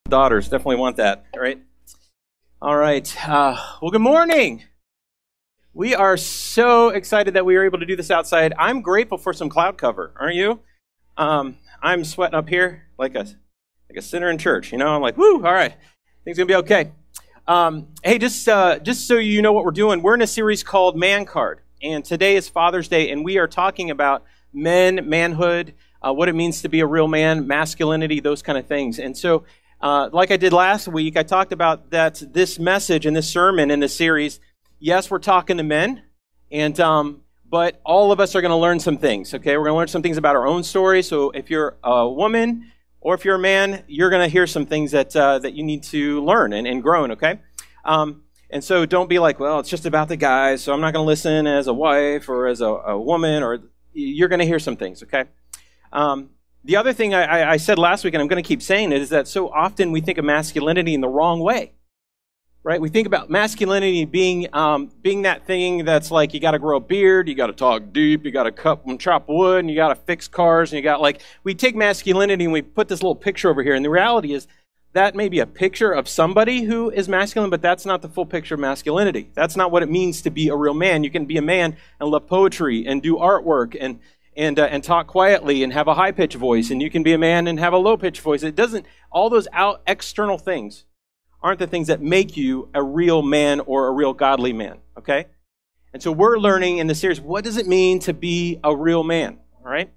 Daughters definitely want that, right? All right. Well, good morning. We are so excited that we are able to do this outside. I'm grateful for some cloud cover, aren't you? I'm sweating up here like a sinner in church. You know, I'm like, woo, all right, things gonna be okay. Hey, just so you know what we're doing, we're in a series called Man Card, and today is Father's Day, and we are talking about men, manhood, what it means to be a real man, masculinity, those kind of things. And so, like I did last week, I talked about that this message and this sermon in this series. Yes, we're talking to men, and but all of us are going to learn some things. Okay, we're going to learn some things about our own story. So if you're a woman or if you're a man, you're going to hear some things that that you need to learn and grow in. Okay, and so don't be like, well, it's just about the guys, so I'm not going to listen as a wife or as a woman. Or you're going to hear some things. Okay. The other thing I said last week, and I'm going to keep saying it, is that so often we think of masculinity in the wrong way. Right? We think about masculinity being that thing that's like, you got to grow a beard, you got to talk deep, you got to cut and chop wood, and you got to fix cars, and you got we take masculinity and we put this little picture over here, and the reality is that may be a picture of somebody who is masculine, but that's not the full picture of masculinity. That's not what it means to be a real man. You can be a man and love poetry and do artwork and talk quietly and have a high-pitched voice, and you can be a man and have a low-pitched voice. It doesn't, all those external things aren't the things that make you a real man or a real godly man, okay? And so we're learning in the series, what does it mean to be a real man, all right?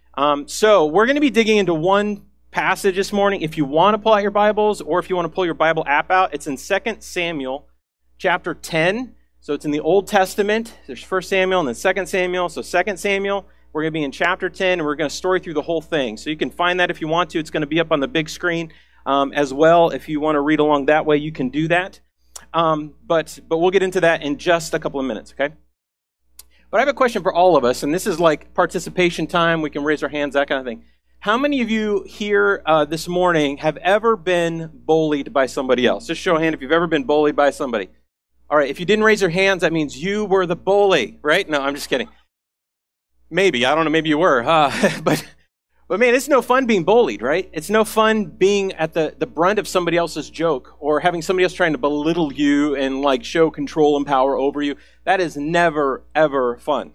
So we're going to be digging into one passage this morning. If you want to pull out your Bibles or if you want to pull your Bible app out, it's in 2 Samuel chapter 10. So it's in the Old Testament. There's 1 Samuel and then 2 Samuel. So 2 Samuel, we're going to be in chapter 10, and we're going to story through the whole thing. So you can find that if you want to. It's going to be up on the big screen. As well, if you want to read along that way, you can do that. But we'll get into that in just a couple of minutes, okay? But I have a question for all of us, and this is like participation time. We can raise our hands, that kind of thing. How many of you here this morning have ever been bullied by somebody else? Just show a hand if you've ever been bullied by somebody. All right, if you didn't raise your hands, that means you were the bully, right? No, I'm just kidding. Maybe, I don't know, maybe you were. But man, it's no fun being bullied, right? It's no fun being at the brunt of somebody else's joke or having somebody else trying to belittle you and show control and power over you. That is never, ever fun.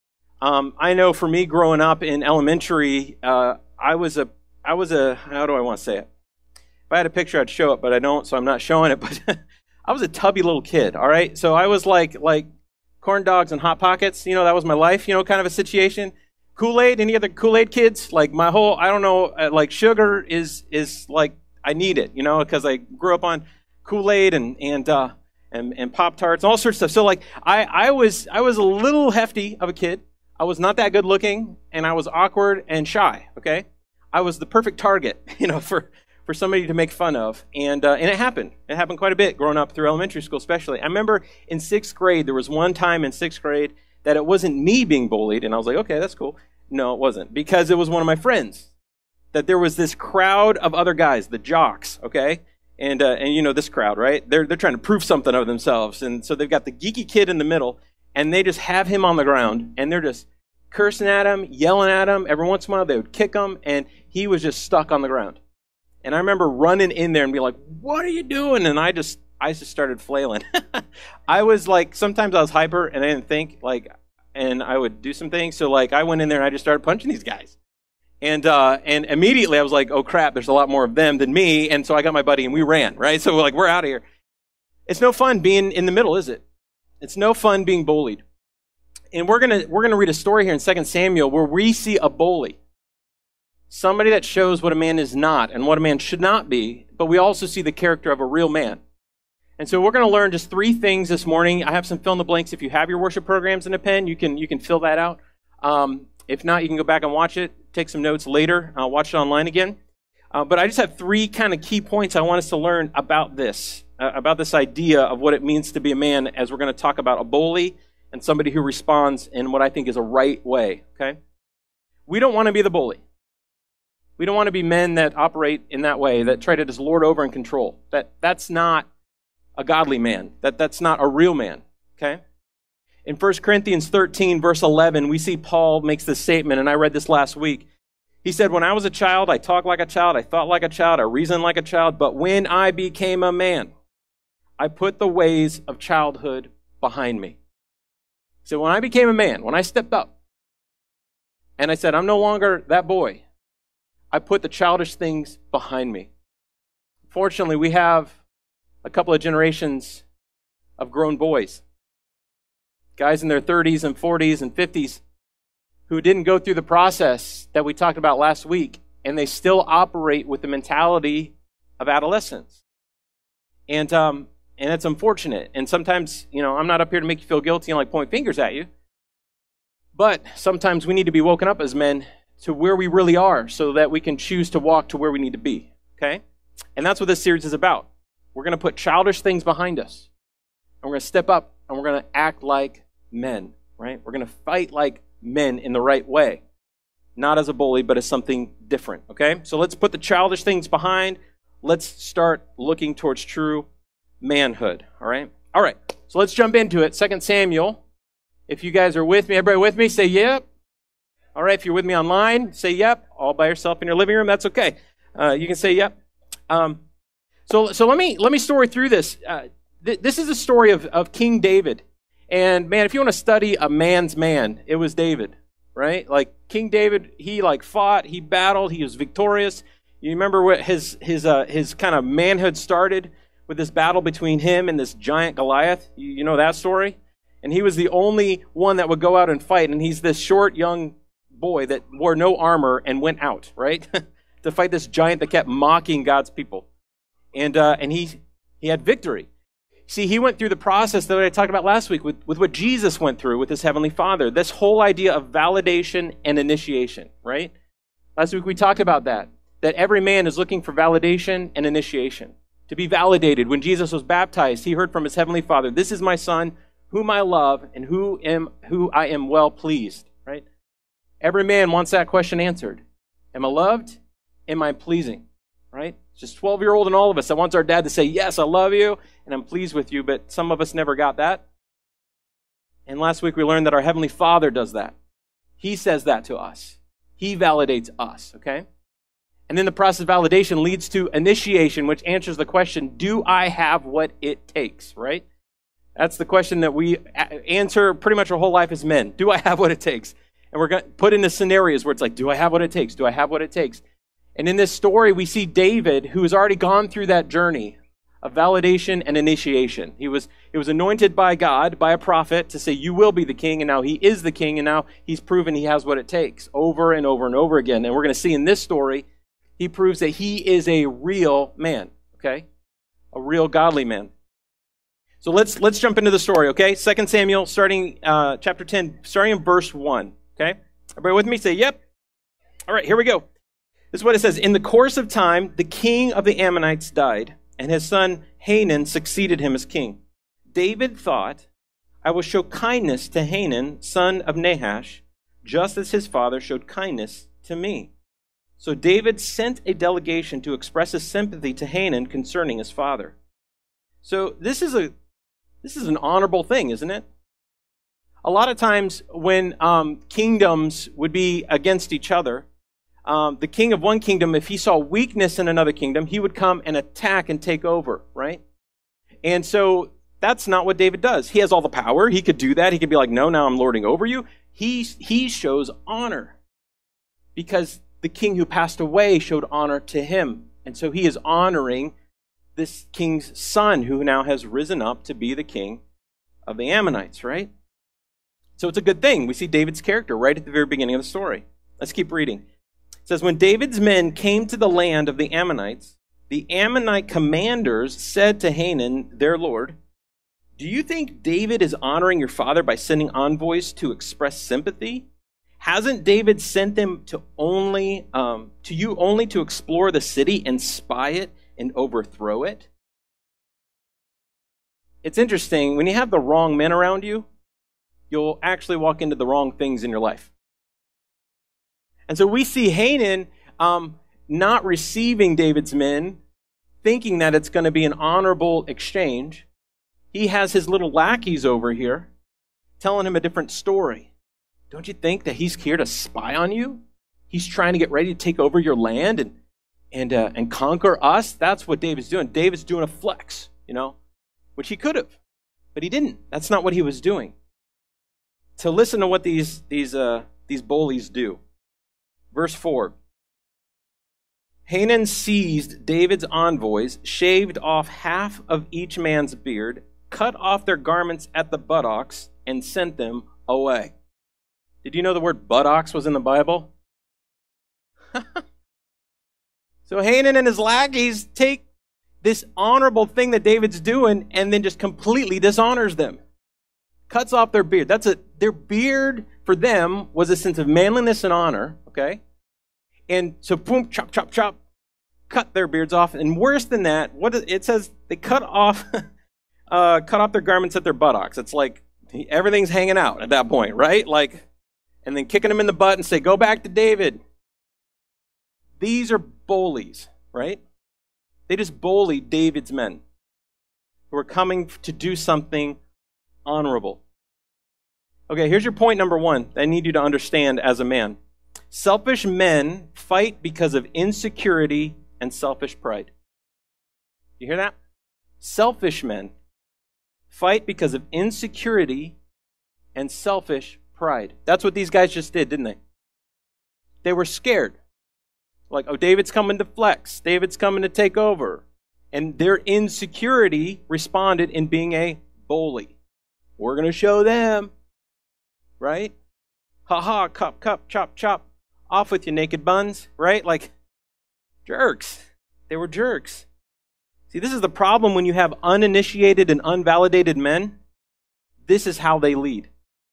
I know for me growing up in elementary, I was a, how do I want to say it? If I had a picture, I'd show it, but I don't, so I'm not showing it. But I was a tubby little kid, all right? So I was like corn dogs and Hot Pockets, that was my life, kind of a situation. Kool-Aid, any other Kool-Aid kids? My whole, I don't know, sugar is I need it, because I grew up on Kool-Aid and Pop-Tarts and all sorts of stuff. So I was a little hefty of a kid. I was not that good looking, and I was awkward and shy, okay? I was the perfect target, for somebody to make fun of. And it happened. It happened quite a bit growing up through elementary school especially. I remember in 6th grade, there was one time in 6th grade that it wasn't me being bullied, and I was like, okay, that's cool. No, it wasn't, because it was one of my friends. That there was this crowd of other guys, the jocks, okay? And this crowd, right? They're trying to prove something of themselves, and so they've got the geeky kid in the middle, and they just have him on the ground, and they're just cursing at him, yelling at him. Every once in a while, they would kick him, and he was just stuck on the ground. And I remember running in there and being like, what are you doing? And I just started flailing. I was sometimes I was hyper and I didn't think and I would do some things. So I went in there and I just started punching these guys. And immediately I was like, oh crap, there's a lot more of them than me. And so I got my buddy and we ran, right? So we're out of here. It's no fun being in the middle, is it? It's no fun being bullied. And we're gonna read a story here in 2 Samuel where we see a bully. Somebody that shows what a man is not and what a man should not be, but we also see the character of a real man. And so we're going to learn just 3 things this morning. I have some fill in the blanks. If you have your worship programs in a pen, you can fill that out. If not, you can go back and watch it, take some notes later, watch it online again. But I just have 3 kind of key points I want us to learn about this idea of what it means to be a man, as we're going to talk about a bully and somebody who responds in what I think is a right way, okay? We don't want to be the bully. We don't want to be men that operate in that way, that try to just lord over and control. That's not a godly man. That's not a real man, okay? In 1 Corinthians 13, verse 11, we see Paul makes this statement, and I read this last week. He said, when I was a child, I talked like a child, I thought like a child, I reasoned like a child, but when I became a man, I put the ways of childhood behind me. So when I became a man, when I stepped up, and I said, I'm no longer that boy, I put the childish things behind me. Fortunately, we have a couple of generations of grown boys, guys in their 30s and 40s and 50s, who didn't go through the process that we talked about last week, and they still operate with the mentality of adolescence. And it's unfortunate. And sometimes, I'm not up here to make you feel guilty and like point fingers at you, but sometimes we need to be woken up as men to where we really are so that we can choose to walk to where we need to be, okay? And that's what this series is about. We're going to put childish things behind us, and we're going to step up, and we're going to act like men, right? We're going to fight like men in the right way, not as a bully, but as something different, okay? So let's put the childish things behind. Let's start looking towards true manhood, all right? All right, so let's jump into it. 2 Samuel. If you guys are with me, everybody with me, say yep. All right, if you're with me online, say yep. All by yourself in your living room, that's okay. You can say yep. So let me story through this. This is a story of King David. And man, if you want to study a man's man, it was David, right? Like King David, he fought, he battled, he was victorious. You remember what his kind of manhood started with this battle between him and this giant Goliath? You know that story? And he was the only one that would go out and fight. And he's this short, young boy that wore no armor and went out, right? to fight this giant that kept mocking God's people. And he had victory. See, he went through the process that I talked about last week with what Jesus went through with his Heavenly Father. This whole idea of validation and initiation, right? Last week we talked about that every man is looking for validation and initiation. To be validated. When Jesus was baptized, he heard from his Heavenly Father, this is my Son, whom I love, and who I am well pleased, right? Every man wants that question answered. Am I loved? Am I pleasing, right? It's just 12-year-old in all of us that wants our dad to say, yes, I love you, and I'm pleased with you, but some of us never got that. And last week we learned that our Heavenly Father does that. He says that to us. He validates us, okay? And then the process of validation leads to initiation, which answers the question, do I have what it takes, right? That's the question that we answer pretty much our whole life as men. Do I have what it takes? And we're going to put into scenarios where it's like, do I have what it takes? Do I have what it takes? And in this story, we see David, who has already gone through that journey of validation and initiation. He was anointed by God, by a prophet, to say, you will be the king, and now he is the king, and now he's proven he has what it takes over and over and over again. And we're going to see in this story, he proves that he is a real man, okay? A real godly man. So let's jump into the story, okay? 2 Samuel, starting chapter 10, starting in verse 1, okay? Everybody with me? Say, yep. All right, here we go. This is what it says. In the course of time, the king of the Ammonites died, and his son Hanun succeeded him as king. David thought, I will show kindness to Hanun, son of Nahash, just as his father showed kindness to me. So David sent a delegation to express his sympathy to Hanun concerning his father. So this is an honorable thing, isn't it? A lot of times when kingdoms would be against each other, the king of one kingdom, if he saw weakness in another kingdom, he would come and attack and take over, right? And so that's not what David does. He has all the power. He could do that. He could be like, no, now I'm lording over you. He shows honor because the king who passed away showed honor to him. And so he is honoring this king's son who now has risen up to be the king of the Ammonites, right? So it's a good thing. We see David's character right at the very beginning of the story. Let's keep reading. It says, when David's men came to the land of the Ammonites, the Ammonite commanders said to Hanun, their lord, do you think David is honoring your father by sending envoys to express sympathy? Hasn't David sent them to you only to explore the city and spy it and overthrow it? It's interesting. When you have the wrong men around you, you'll actually walk into the wrong things in your life. And so we see Hanun not receiving David's men, thinking that it's going to be an honorable exchange. He has his little lackeys over here telling him a different story. Don't you think that he's here to spy on you? he's trying to get ready to take over your land and conquer us. That's what David's doing. David's doing a flex, which he could have, but he didn't. That's not what he was doing. So listen to what these bullies do. Verse 4. Hanun seized David's envoys, shaved off half of each man's beard, cut off their garments at the buttocks, and sent them away. Did you know the word buttocks was in the Bible? So Hanun and his lackeys take this honorable thing that David's doing and then just completely dishonors them. Cuts off their beard. Their beard for them was a sense of manliness and honor, okay? And so boom, chop, chop, chop, cut their beards off. And worse than that, it says they cut off their garments at their buttocks. It's like everything's hanging out at that point, right? And then kicking them in the butt and say, go back to David. These are bullies, right? They just bullied David's men who are coming to do something honorable. Okay, here's your point number one that I need you to understand as a man. Selfish men fight because of insecurity and selfish pride. You hear that? Selfish men fight because of insecurity and selfish pride. That's what these guys just did, didn't they? They were scared. Like, oh, David's coming to flex. David's coming to take over. And their insecurity responded in being a bully. We're going to show them. Right? Ha-ha, cup, chop, chop. Off with you, naked buns. Right? Like, jerks. They were jerks. See, this is the problem when you have uninitiated and unvalidated men. This is how they lead.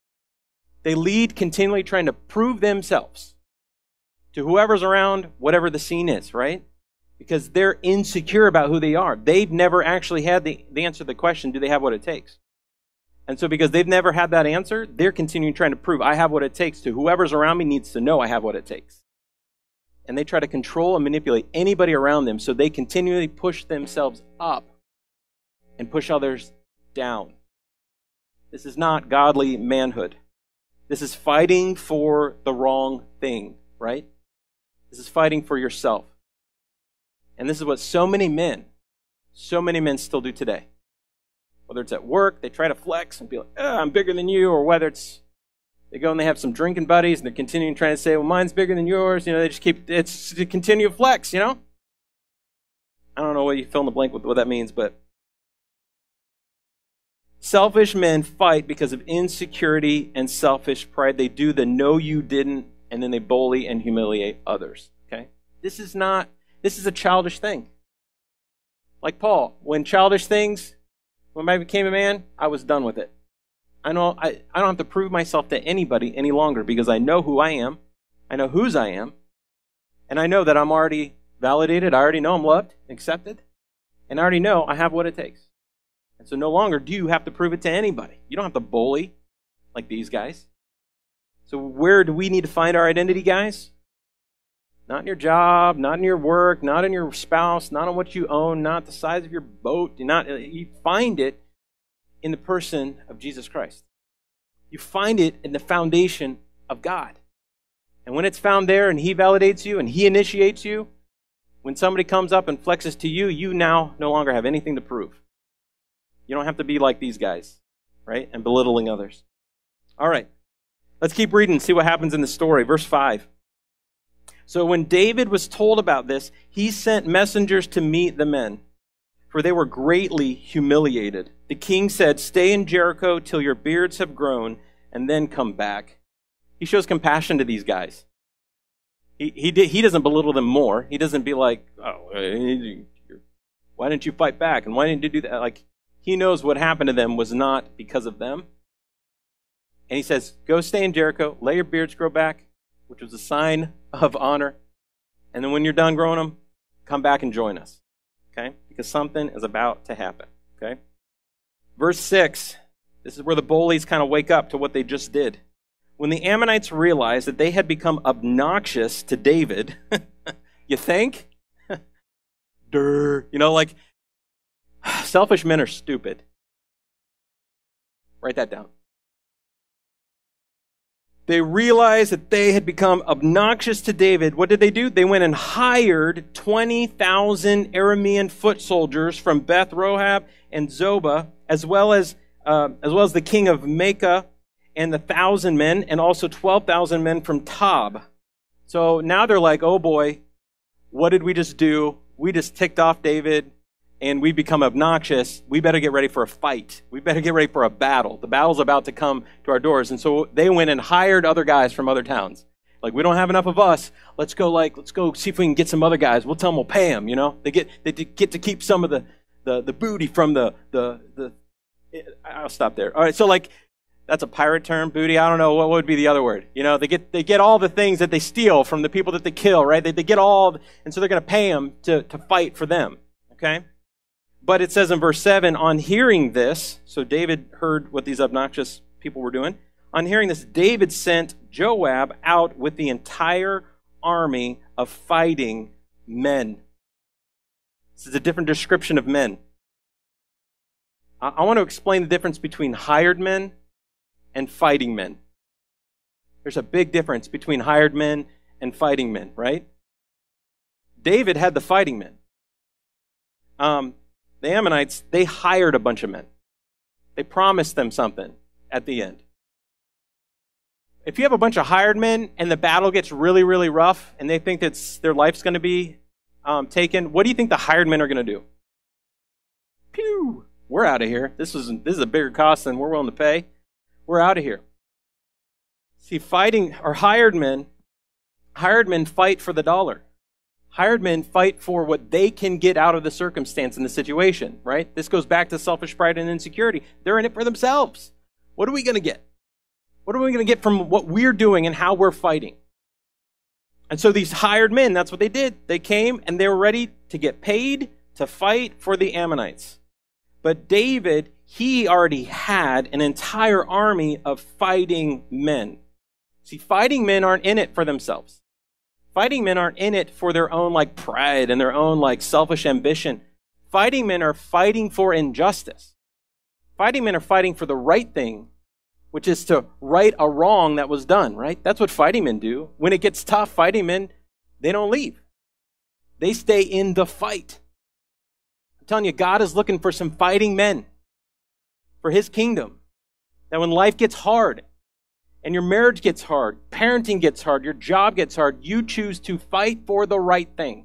They lead continually trying to prove themselves to whoever's around, whatever the scene is, right? Because they're insecure about who they are. They've never actually had the answer to the question, do they have what it takes? And so because they've never had that answer, they're continuing trying to prove, I have what it takes, to whoever's around me needs to know I have what it takes. And they try to control and manipulate anybody around them, so they continually push themselves up and push others down. This is not godly manhood. This is fighting for the wrong thing, right? This is fighting for yourself. And this is what so many men still do today. Whether it's at work, they try to flex and be like, I'm bigger than you, or whether it's they go and they have some drinking buddies and they're continuing trying to say, well, mine's bigger than yours. They just it's to continue flex, I don't know what you fill in the blank with what that means, but selfish men fight because of insecurity and selfish pride. They do the no you didn't, and then they bully and humiliate others, okay? This is a childish thing. Like Paul, when I became a man, I was done with it. I don't have to prove myself to anybody any longer because I know who I am, I know whose I am, and I know that I'm already validated, I already know I'm loved, accepted, and I already know I have what it takes. And so no longer do you have to prove it to anybody. You don't have to bully like these guys. So where do we need to find our identity, guys? Not in your job, not in your work, not in your spouse, not on what you own, not the size of your boat. You find it in the person of Jesus Christ. You find it in the foundation of God. And when it's found there and He validates you and He initiates you, when somebody comes up and flexes to you, you now no longer have anything to prove. You don't have to be like these guys, right? And belittling others. All right. Let's keep reading and see what happens in the story. Verse 5. So when David was told about this, he sent messengers to meet the men, for they were greatly humiliated. The king said, stay in Jericho till your beards have grown, and then come back. He shows compassion to these guys. He doesn't belittle them more. He doesn't be like, oh, why didn't you fight back? And why didn't you do that? Like, he knows what happened to them was not because of them. And he says, go stay in Jericho, let your beards grow back, which was a sign of honor. And then when you're done growing them, come back and join us. Okay? Because something is about to happen. Okay? Verse 6, this is where the bullies kind of wake up to what they just did. When the Ammonites realized that they had become obnoxious to David, you think? Selfish men are stupid. Write that down. they realized that they had become obnoxious to David. What did they do? They went and hired 20,000 Aramean foot soldiers from Beth Rohab and Zobah, as well as the king of Maacah and the 1,000 men, and also 12,000 men from Tob. So now they're like, oh boy, what did we just do? We just ticked off David, and we become obnoxious. We better get ready for a fight. We better get ready for a battle. The battle's about to come to our doors. And so they went and hired other guys from other towns. Like, we don't have enough of us. Let's go see if we can get some other guys. We'll tell them we'll pay them, you know? They get to keep some of the booty from I'll stop there. All right, so like, that's a pirate term, booty. I don't know, what would be the other word? You know, they get all the things that they steal from the people that they kill, right? They get all, and so they're going to pay them to fight for them, okay? But it says in verse 7, on hearing this, so David heard what these obnoxious people were doing. On hearing this, David sent Joab out with the entire army of fighting men. This is a different description of men. I want to explain the difference between hired men and fighting men. There's a big difference between hired men and fighting men, right? David had the fighting men. The Ammonites, they hired a bunch of men. They promised them something at the end. If you have a bunch of hired men and the battle gets really, really rough and they think that their life's going to be taken, what do you think the hired men are going to do? Pew! We're out of here. This is a bigger cost than we're willing to pay. We're out of here. See, fighting or hired men fight for the dollar. Hired men fight for what they can get out of the circumstance and the situation, right? This goes back to selfish pride and insecurity. They're in it for themselves. What are we going to get? What are we going to get from what we're doing and how we're fighting? And so these hired men, that's what they did. They came and they were ready to get paid to fight for the Ammonites. But David, he already had an entire army of fighting men. See, fighting men aren't in it for themselves. Fighting men aren't in it for their own like pride and their own like selfish ambition. Fighting men are fighting for injustice. Fighting men are fighting for the right thing, which is to right a wrong that was done, right? That's what fighting men do. When it gets tough, fighting men, they don't leave. They stay in the fight. I'm telling you, God is looking for some fighting men for his kingdom. That when life gets hard, and your marriage gets hard, parenting gets hard, your job gets hard, you choose to fight for the right thing,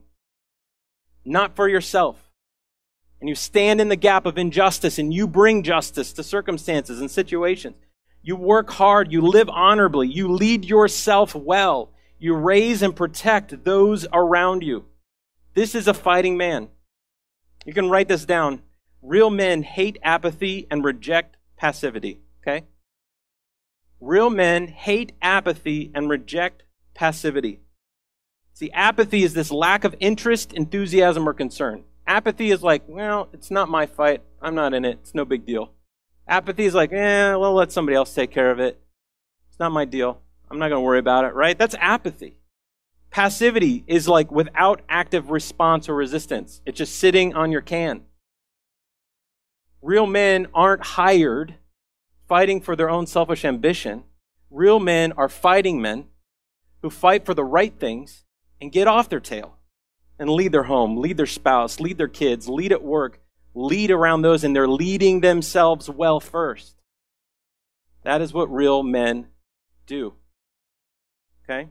not for yourself. And you stand in the gap of injustice and you bring justice to circumstances and situations. You work hard, you live honorably, you lead yourself well, you raise and protect those around you. This is a fighting man. You can write this down. Real men hate apathy and reject passivity, okay? Real men hate apathy and reject passivity. See, apathy is this lack of interest, enthusiasm, or concern. Apathy is like, well, it's not my fight. I'm not in it. It's no big deal. Apathy is like, well, let somebody else take care of it. It's not my deal. I'm not going to worry about it, right? That's apathy. Passivity is like without active response or resistance. It's just sitting on your can. Real men aren't hired fighting for their own selfish ambition. Real men are fighting men who fight for the right things and get off their tail and lead their home, lead their spouse, lead their kids, lead at work, lead around those, and they're leading themselves well first. That is what real men do. Okay?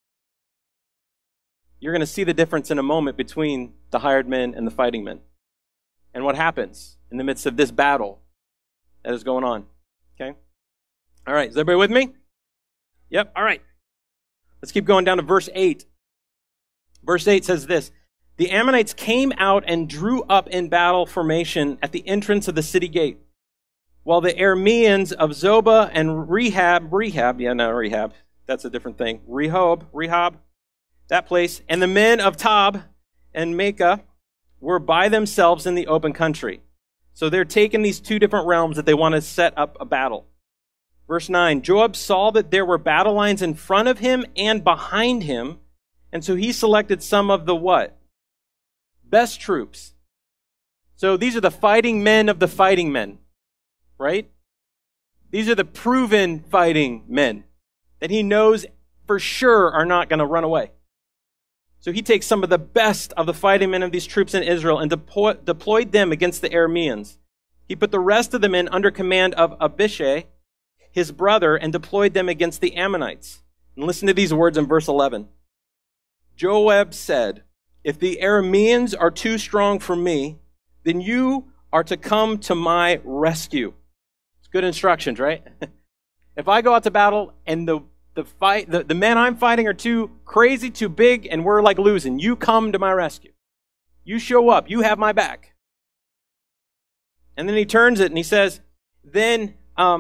You're going to see the difference in a moment between the hired men and the fighting men. And what happens in the midst of this battle that is going on. Okay? All right, is everybody with me? Yep, all right. Let's keep going down to verse 8. Verse 8 says this: the Ammonites came out and drew up in battle formation at the entrance of the city gate, while the Arameans of Zobah and Rehab, that's a different thing, Rehob, that place, and the men of Tob and Maacah were by themselves in the open country. So they're taking these two different realms that they want to set up a battle. Verse 9, Joab saw that there were battle lines in front of him and behind him, and so he selected some of the what? Best troops. So these are the fighting men of the fighting men, right? These are the proven fighting men. that he knows for sure are not going to run away. So he takes some of the best of the fighting men of these troops in Israel and deployed them against the Arameans. He put the rest of the men under command of Abishai, his brother, and deployed them against the Ammonites. And listen to these words in verse 11. Joab said, "If the Arameans are too strong for me, then you are to come to my rescue." It's good instructions, right? If I go out to battle and the men I'm fighting are too crazy, too big, and we're like losing, you come to my rescue. You show up. You have my back. And then he turns it and he says, then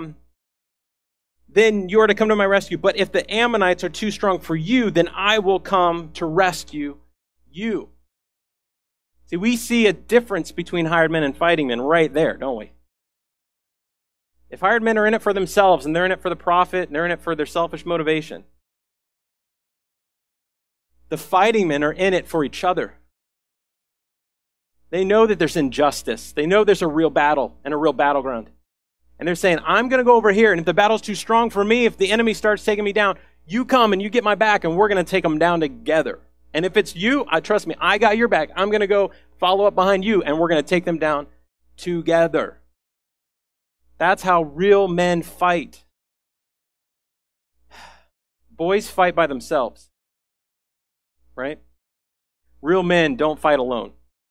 you are to come to my rescue. But if the Ammonites are too strong for you, then I will come to rescue you. See, we see a difference between hired men and fighting men right there, don't we? If hired men are in it for themselves and they're in it for the profit and they're in it for their selfish motivation, the fighting men are in it for each other. They know that there's injustice. They know there's a real battle and a real battleground. And they're saying, I'm going to go over here, and if the battle's too strong for me, if the enemy starts taking me down, you come and you get my back, and we're going to take them down together. And if it's you, trust me, I got your back. I'm going to go follow up behind you, and we're going to take them down together. That's how real men fight. Boys fight by themselves, right? Real men don't fight alone.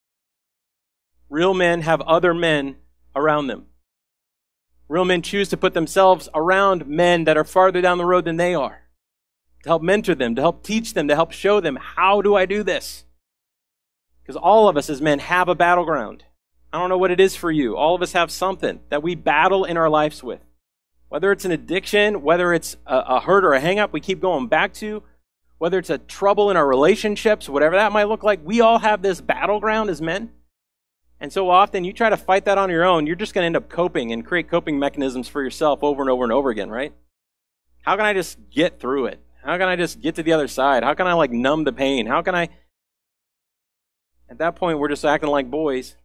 Real men have other men around them. Real men choose to put themselves around men that are farther down the road than they are, to help mentor them, to help teach them, to help show them, how do I do this? Because all of us as men have a battleground. I don't know what it is for you. All of us have something that we battle in our lives with. Whether it's an addiction, whether it's a hurt or a hang-up we keep going back to, whether it's a trouble in our relationships, whatever that might look like, we all have this battleground as men. And so often you try to fight that on your own, you're just going to end up coping and create coping mechanisms for yourself over and over and over again, right? How can I just get through it? How can I just get to the other side? How can I numb the pain? How can I... At that point, we're just acting like boys.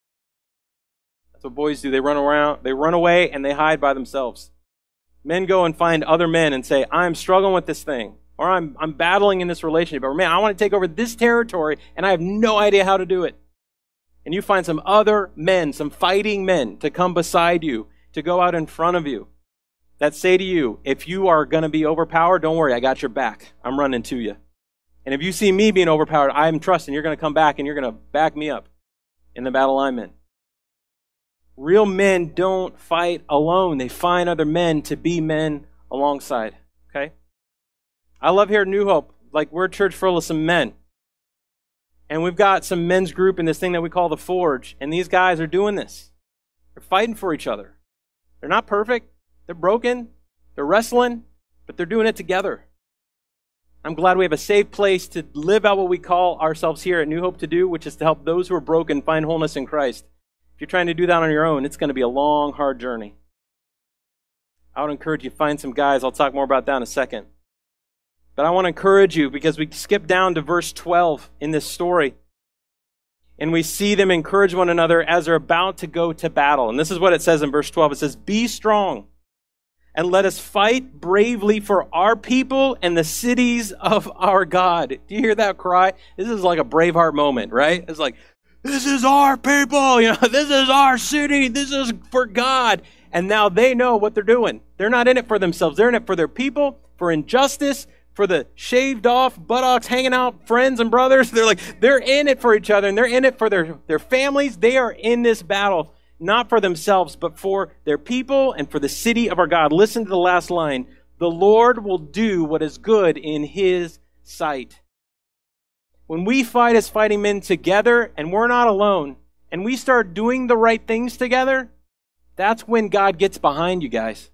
That's what boys do. They run around, they run away, and they hide by themselves. Men go and find other men and say, I'm struggling with this thing, or I'm battling in this relationship, or man, I want to take over this territory, and I have no idea how to do it. And you find some other men, some fighting men, to come beside you, to go out in front of you, that say to you, if you are going to be overpowered, don't worry, I got your back. I'm running to you. And if you see me being overpowered, I'm trusting you're going to come back and you're going to back me up in the battle I'm in. Real men don't fight alone. They find other men to be men alongside. Okay? I love here at New Hope, we're a church full of some men. And we've got some men's group in this thing that we call the Forge. And these guys are doing this. They're fighting for each other. They're not perfect. They're broken. They're wrestling. But they're doing it together. I'm glad we have a safe place to live out what we call ourselves here at New Hope to do, which is to help those who are broken find wholeness in Christ. If you're trying to do that on your own, it's going to be a long, hard journey. I would encourage you to find some guys. I'll talk more about that in a second. But I want to encourage you, because we skip down to verse 12 in this story, and we see them encourage one another as they're about to go to battle. And this is what it says in verse 12. It says, be strong, and let us fight bravely for our people and the cities of our God. Do you hear that cry? This is like a Braveheart moment, right? It's like, this is our people, this is our city, this is for God. And now they know what they're doing. They're not in it for themselves. They're in it for their people, for injustice, for the shaved off buttocks hanging out friends and brothers. They're in it for each other, and they're in it for their families. They are in this battle, not for themselves, but for their people and for the city of our God. Listen to the last line. The Lord will do what is good in his sight. When we fight as fighting men together, and we're not alone, and we start doing the right things together, that's when God gets behind you guys.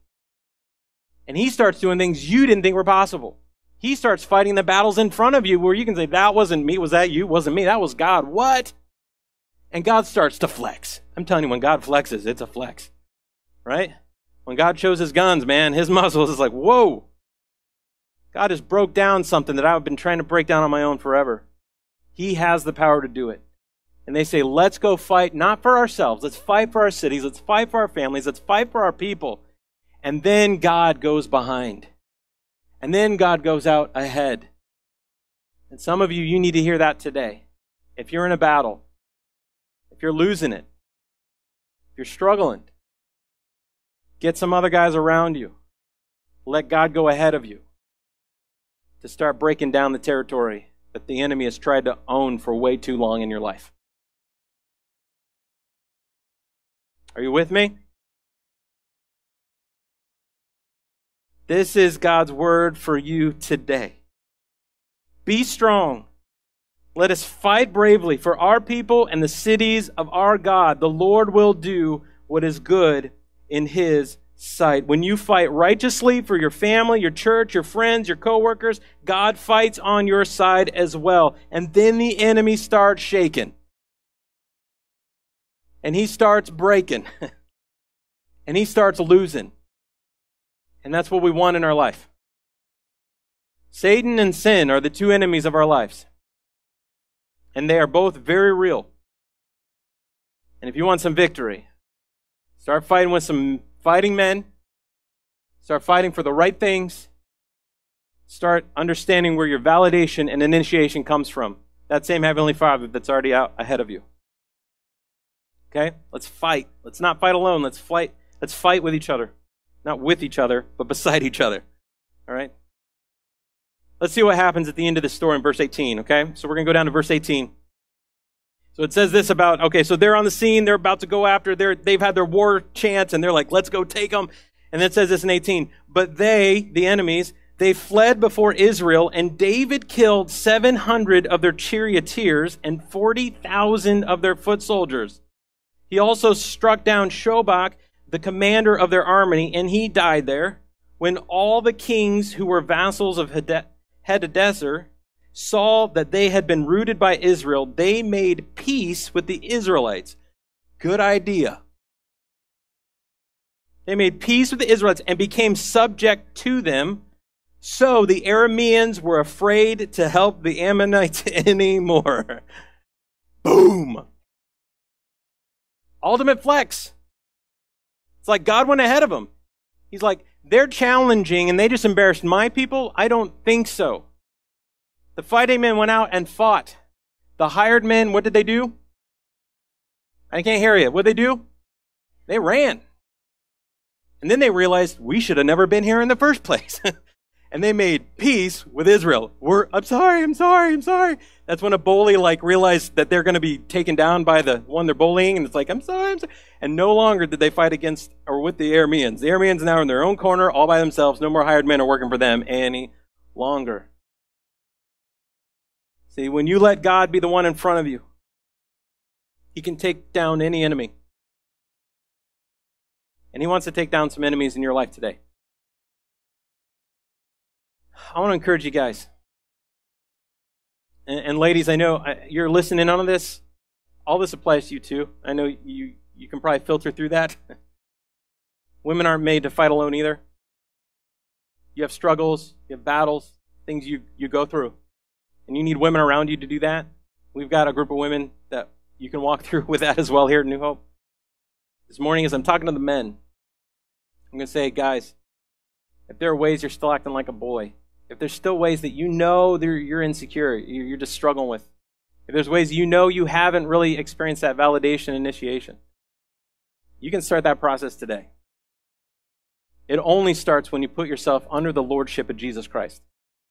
And he starts doing things you didn't think were possible. He starts fighting the battles in front of you where you can say, that wasn't me. Was that you? Wasn't me. That was God. What? And God starts to flex. I'm telling you, when God flexes, it's a flex. Right? When God shows his guns, man, his muscles is like, whoa. God has broke down something that I've been trying to break down on my own forever. He has the power to do it. And they say, let's go fight, not for ourselves. Let's fight for our cities. Let's fight for our families. Let's fight for our people. And then God goes behind. And then God goes out ahead. And some of you, you need to hear that today. If you're in a battle, if you're losing it, if you're struggling, get some other guys around you. Let God go ahead of you to start breaking down the territory that the enemy has tried to own for way too long in your life. Are you with me? This is God's word for you today. Be strong. Let us fight bravely for our people and the cities of our God. The Lord will do what is good in His sight. When you fight righteously for your family, your church, your friends, your coworkers, God fights on your side as well. And then the enemy starts shaking. And he starts breaking. And he starts losing. And that's what we want in our life. Satan and sin are the two enemies of our lives. And they are both very real. And if you want some victory, start fighting with some fighting men. Start fighting for the right things. Start understanding where your validation and initiation comes from. That same Heavenly Father that's already out ahead of you. Okay? Let's fight. Let's not fight alone. Let's fight with each other. Not with each other, but beside each other. All right? Let's see what happens at the end of the story in verse 18, okay? So we're going to go down to verse 18. So it says this about, okay, so they're on the scene, they're about to go after, they've had their war chants, and they're like, let's go take them. And then it says this in 18, but they, the enemies, they fled before Israel, and David killed 700 of their charioteers and 40,000 of their foot soldiers. He also struck down Shobach, the commander of their army, and he died there. When all the kings who were vassals of Hadadezer saw that they had been routed by Israel, they made peace with the Israelites. Good idea. They made peace with the Israelites and became subject to them. So the Arameans were afraid to help the Ammonites anymore. Boom. Ultimate flex. It's like God went ahead of them. He's like, they're challenging and they just embarrassed my people? I don't think so. The fighting men went out and fought. The hired men, what did they do? I can't hear you. What did they do? They ran. And then they realized we should have never been here in the first place. And they made peace with Israel. I'm sorry. That's when a bully realized that they're going to be taken down by the one they're bullying, and it's like, I'm sorry. And no longer did they fight against or with the Arameans. The Arameans now are in their own corner, all by themselves. No more hired men are working for them any longer. See, when you let God be the one in front of you, He can take down any enemy. And He wants to take down some enemies in your life today. I want to encourage you guys. And ladies, I know you're listening on this. All this applies to you too. I know you can probably filter through that. Women aren't made to fight alone either. You have struggles, you have battles, things you go through. And you need women around you to do that. We've got a group of women that you can walk through with that as well here at New Hope. This morning as I'm talking to the men, I'm going to say, guys, if there are ways you're still acting like a boy, if there's still ways that you know you're insecure, you're just struggling with, if there's ways you know you haven't really experienced that validation initiation, you can start that process today. It only starts when you put yourself under the lordship of Jesus Christ.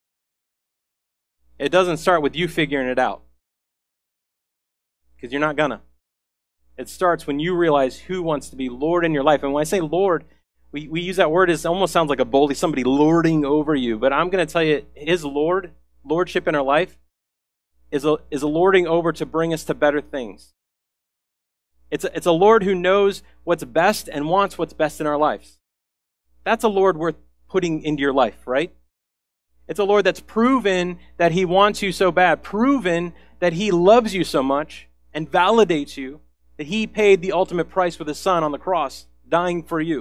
It doesn't start with you figuring it out, because you're not gonna. It starts when you realize who wants to be Lord in your life. And when I say Lord, we use that word, it almost sounds like a bully, somebody lording over you. But I'm going to tell you, His lordship in our life is a lording over to bring us to better things. It's a Lord who knows what's best and wants what's best in our lives. That's a Lord worth putting into your life, right? It's a Lord that's proven that He wants you so bad, proven that He loves you so much and validates you, that He paid the ultimate price with His Son on the cross, dying for you.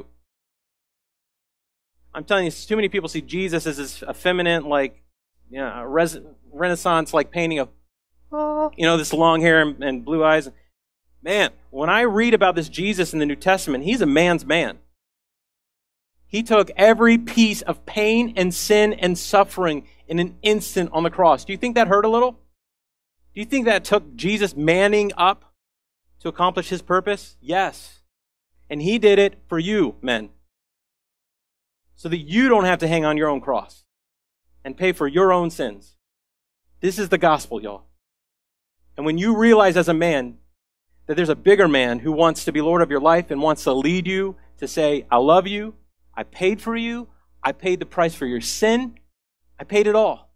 I'm telling you, too many people see Jesus as this effeminate, Renaissance painting of, this long hair and blue eyes. Man, when I read about this Jesus in the New Testament, He's a man's man. He took every piece of pain and sin and suffering in an instant on the cross. Do you think that hurt a little? Do you think that took Jesus manning up to accomplish his purpose? Yes. And he did it for you, men. So that you don't have to hang on your own cross and pay for your own sins. This is the gospel, y'all. And when you realize as a man that there's a bigger man who wants to be Lord of your life and wants to lead you to say, I love you, I paid for you, I paid the price for your sin, I paid it all.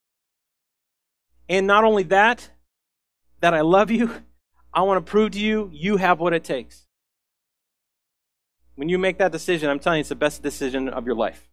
And not only that I love you, I want to prove to you, you have what it takes. When you make that decision, I'm telling you, it's the best decision of your life.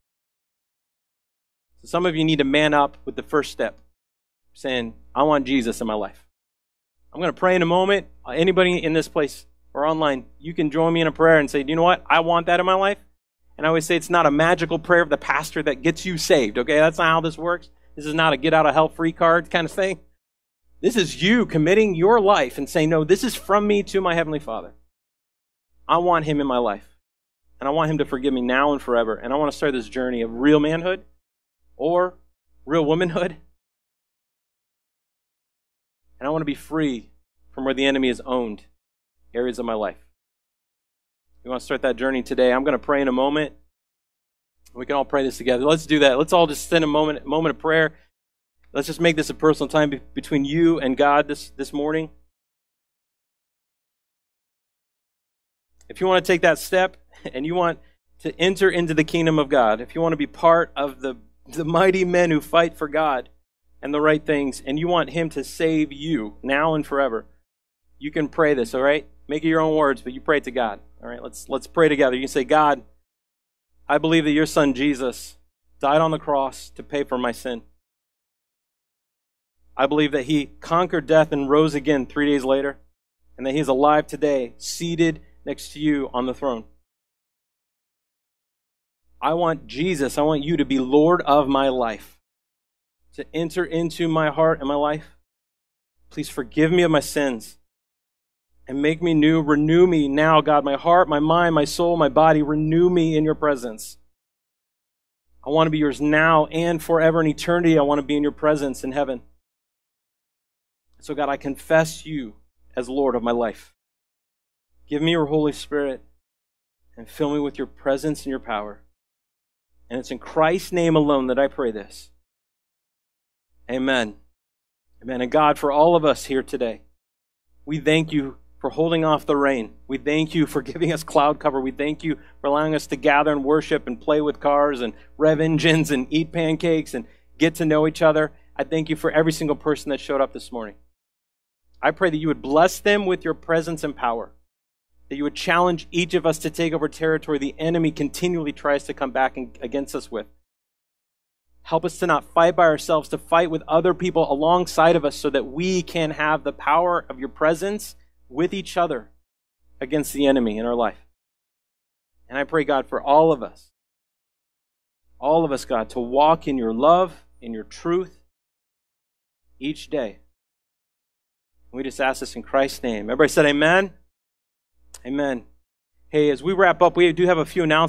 So some of you need to man up with the first step, saying, I want Jesus in my life. I'm going to pray in a moment. Anybody in this place or online, you can join me in a prayer and say, you know what? I want that in my life. And I always say it's not a magical prayer of the pastor that gets you saved, okay? That's not how this works. This is not a get out of hell free card kind of thing. This is you committing your life and saying, no, this is from me to my Heavenly Father. I want him in my life. And I want him to forgive me now and forever. And I want to start this journey of real manhood or real womanhood. And I want to be free from where the enemy has owned areas of my life. You want to start that journey today? I'm going to pray in a moment. We can all pray this together. Let's do that. Let's all just spend a moment of prayer. Let's just make this a personal time between you and God this morning. If you want to take that step and you want to enter into the kingdom of God, if you want to be part of the mighty men who fight for God and the right things, and you want him to save you now and forever, you can pray this, all right? Make it your own words, but you pray it to God. All right, let's pray together. You can say, God, I believe that your son Jesus died on the cross to pay for my sin. I believe that he conquered death and rose again 3 days later, and that he is alive today, seated next to you on the throne. I want Jesus, I want you to be Lord of my life, to enter into my heart and my life. Please forgive me of my sins and make me new. Renew me now, God, my heart, my mind, my soul, my body. Renew me in your presence. I want to be yours now and forever in eternity. I want to be in your presence in heaven. So, God, I confess you as Lord of my life. Give me your Holy Spirit and fill me with your presence and your power. And it's in Christ's name alone that I pray this. Amen. Amen. And God, for all of us here today, we thank you for holding off the rain. We thank you for giving us cloud cover. We thank you for allowing us to gather and worship and play with cars and rev engines and eat pancakes and get to know each other. I thank you for every single person that showed up this morning. I pray that you would bless them with your presence and power, that you would challenge each of us to take over territory the enemy continually tries to come back against us with. Help us to not fight by ourselves, to fight with other people alongside of us so that we can have the power of your presence with each other against the enemy in our life. And I pray, God, for all of us, God, to walk in your love, in your truth each day. We just ask this in Christ's name. Everybody said amen? Amen. Hey, as we wrap up, we do have a few announcements.